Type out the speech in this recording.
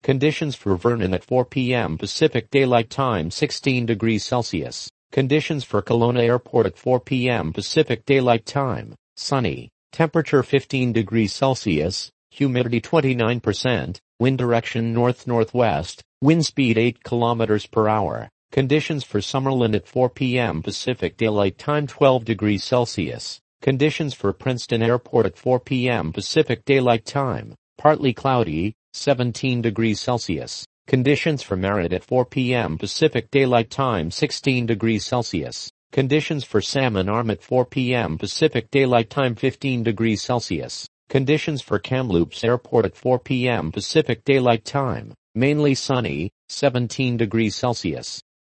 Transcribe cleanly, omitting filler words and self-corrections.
Conditions for Vernon at 4 p.m. Pacific Daylight Time 16 degrees Celsius. Conditions for Kelowna Airport at 4 p.m. Pacific Daylight Time. Sunny. Temperature 15 degrees Celsius. Humidity 29%. Wind direction north-northwest. Wind speed 8 kilometers per hour. Conditions for Summerlin at 4 p.m. Pacific Daylight Time 12 degrees Celsius. Conditions for Princeton Airport at 4 p.m. Pacific Daylight Time. Partly cloudy, 17 degrees Celsius. Conditions for Merritt at 4 p.m. Pacific Daylight Time 16 degrees Celsius. Conditions for Salmon Arm at 4 p.m. Pacific Daylight Time 15 degrees Celsius. Conditions for Kamloops Airport at 4 p.m. Pacific Daylight Time. Mainly sunny, 17 degrees Celsius.